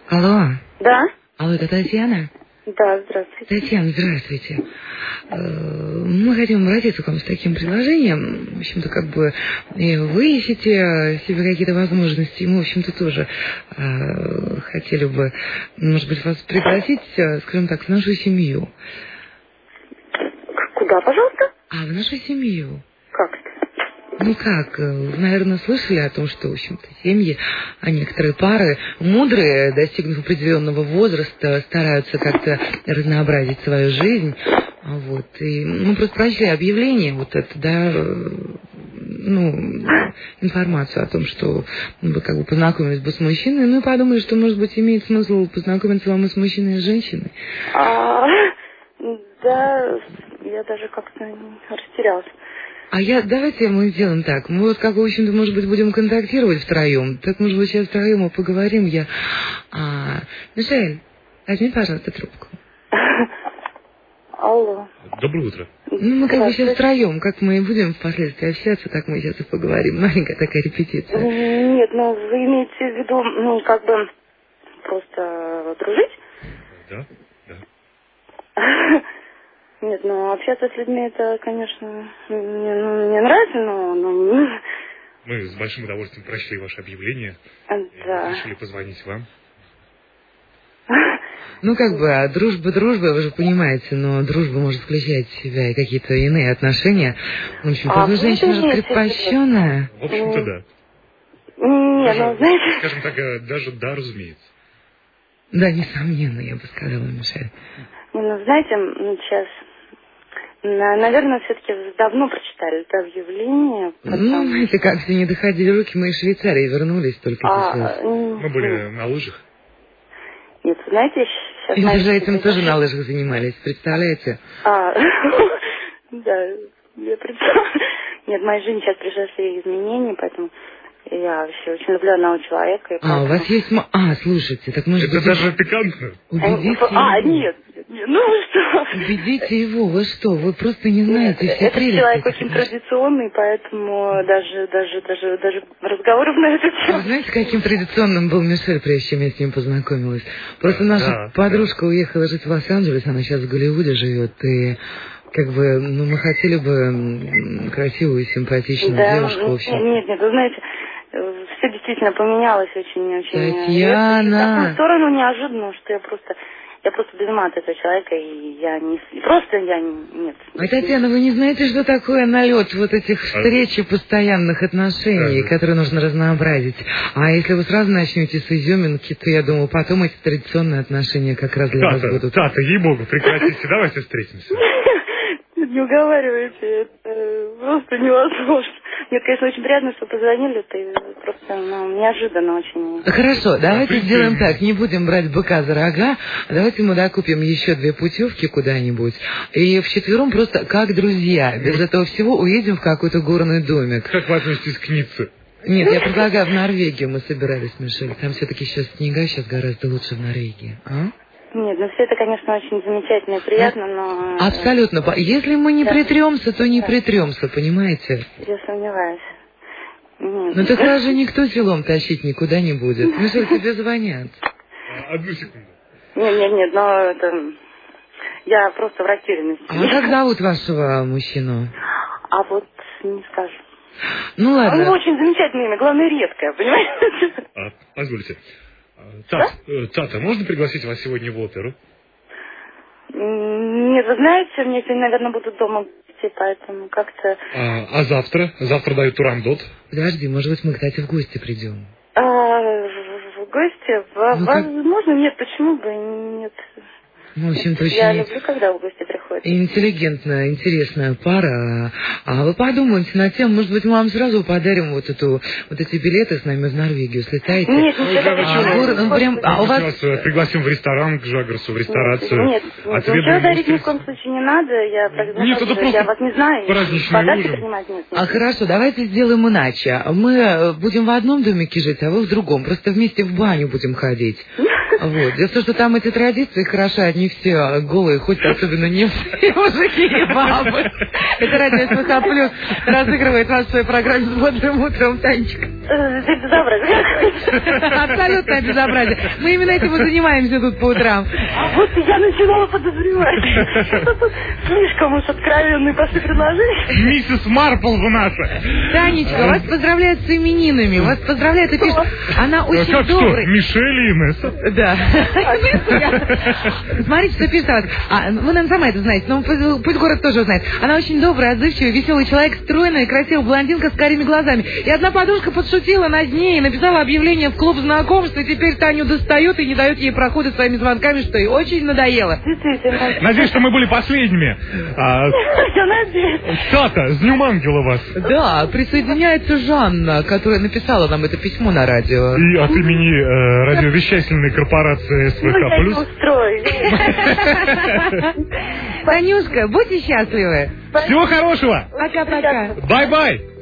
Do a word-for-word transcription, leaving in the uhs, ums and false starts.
Алло. Да? Алло, это Татьяна? Да, здравствуйте. Татьяна, здравствуйте. Мы хотим обратиться к вам с таким предложением. В общем-то, как бы вы ищете себе какие-то возможности. Мы, в общем-то, тоже э, хотели бы, может быть, вас пригласить, скажем так, в нашу семью. Куда, пожалуйста? А, в нашу семью. Как это? Ну как, вы, наверное, слышали о том, что, в общем-то, семьи, а некоторые пары, мудрые, достигнув определенного возраста, стараются как-то разнообразить свою жизнь. Вот. И мы просто прочли объявление, вот это, да, ну, информацию о том, что вы как бы познакомились бы с мужчиной, ну и подумали, что, может быть, имеет смысл познакомиться вам и с мужчиной, и с женщиной. А, да, я даже как-то растерялась. А я, давайте мы сделаем так. Мы вот как, в общем-то, может быть, будем контактировать втроем. Так, может быть, сейчас втроем мы поговорим. Я... А, Мишель, возьми, пожалуйста, трубку. Алло. Доброе утро. Ну, мы как бы сейчас втроем. Как мы и будем впоследствии общаться, так мы сейчас и поговорим. Маленькая такая репетиция. Нет, ну, вы имеете в виду, ну, как бы, просто дружить? Да, да. Нет, ну, общаться с людьми, это, конечно, мне, ну, мне нравится, но... но... Мы с большим удовольствием прочли ваше объявление. Да. И решили позвонить вам. Ну, как бы, а дружба дружба, вы же понимаете, но дружба может включать в себя и какие-то иные отношения. В общем-то, а вы женщина раскрепощенная. В общем-то, да. Нет, даже, ну, знаете... Скажем так, даже да, разумеется. Да, несомненно, я бы сказала, Мишель. Ну, знаете, сейчас... Наверное, все-таки давно прочитали это объявление. Потом... Ну, знаете, как все не доходили руки, мы из Швейцарии вернулись только а, сейчас. Мы были на лыжах. Нет, знаете, сейчас... И вы же этим тоже на лыжах занимались, представляете? А, да, я представляю. Нет, моей жизни сейчас пришли изменения, поэтому я вообще очень люблю одного человека. А, у вас есть... А, слушайте, так может быть... Это даже пикантно. Убедите А, его. нет, ну вы что? Убедите его, вы что, вы просто не знаете Нет, все этот прелести. человек очень традиционный, поэтому даже, даже, даже, даже разговоров на эту А тему. вы знаете, каким традиционным был Мишель, прежде чем я с ним познакомилась? Просто наша Да, подружка да. уехала жить в Лос-Анджелес, она сейчас в Голливуде живет, и как бы, ну, мы хотели бы красивую, симпатичную да, девушку, в общем. Нет, нет, вы знаете, все действительно поменялось очень-очень. Татьяна! В такую сторону неожиданно, что я просто... Я просто без ума от этого человека, и я не... Просто я не... Нет. А, Татьяна, вы не знаете, что такое налет вот этих встреч и постоянных отношений, да, которые нужно разнообразить? А если вы сразу начнете с изюминки, то, я думаю, потом эти традиционные отношения как раз для Тата, вас будут... Тата, ей-богу, прекратите, давайте встретимся. Не уговаривайте, это просто невозможно. Нет, конечно, очень приятно, что позвонили, это просто ну, неожиданно очень. Хорошо, давайте сделаем так, не будем брать быка за рога, давайте мы докупим еще две путевки куда-нибудь, и вчетвером просто как друзья, без этого всего уедем в какой-то горный домик. Как вы относитесь к Ницце? Нет, я предлагаю в Норвегию, мы собирались, Мишель, там все-таки сейчас снега, сейчас гораздо лучше в Норвегии, а? Нет, ну все это, конечно, очень замечательно и приятно, но... Абсолютно. Если мы не да. притремся, то не да. притремся, понимаете? Я сомневаюсь. Нет. Ну так раз же никто селом тащить никуда не будет. Ну что, тебе звонят? Одну секунду. Нет, нет, нет, но это... Я просто в растерянности. А как зовут вашего мужчину? А вот не скажу. Ну ладно. У него очень замечательное имя, главное редкое, понимаете? А, позвольте. Тата, да? Тата, можно пригласить вас сегодня в оперу? Нет, вы знаете, мне сегодня, наверное, будут дома гости, поэтому как-то... А, а завтра? Завтра дают Турандот. Подожди, может быть, мы, кстати, в гости придем. А, в гости? Ну, возможно, как... нет, почему бы нет... Ну, в общем-то, очень... Я люблю, когда в гости приходят. Интеллигентная, интересная пара. А вы подумайте над тем, может быть, мы вам сразу подарим вот эту, вот эти билеты с нами в Норвегию. Слетаете? Нет, нет, а, город, ну, прям, а у вас... вас пригласим в ресторан к Жагерсу, в ресторацию. Нет, нет, ничего дарить ни в коем случае не надо. Я, нет, это я вас не знаю. Праздничный ужин. Принимать нет, нет. А хорошо, давайте сделаем иначе. Мы будем в одном домике жить, а вы в другом. Просто вместе в баню будем ходить. Вот. Дело в том, что там эти традиции хороши, они все голые, хоть особенно не все мужики и бабы. Это радио СВХ Плюс разыгрывает вас в своей программе с бодрым утром, Танечка. Это безобразие. Абсолютное безобразие. Мы именно этим и занимаемся тут по утрам. А вот я начинала подозревать, что тут слишком уж откровенные пошли предложения. Миссис Марпл в наша. Танечка, вас поздравляют с именинами. Вас поздравляют и пишут. Она очень Как добрая. что? Мишель и Инесса? Да. Смотрите, что пишет. А, вы, наверное, сама это знаете, но пусть, пусть город тоже узнает. Она очень добрая, отзывчивая, веселый человек, стройная, красивая блондинка с карими глазами. И одна подружка подшутила над ней и написала объявление в клуб знакомств, и теперь Таню достают и не дают ей прохода своими звонками, что ей очень надоело. Действительно. Надеюсь, что мы были последними. А, Я надеюсь. Тата, с Днем Ангела вас. Да, присоединяется Жанна, которая написала нам это письмо на радио. И от имени э, радиовещательной корпорации Ну, я не СВХ+. устрою. Танюшка, будьте счастливы. Всего хорошего. Пока-пока. Бай-бай.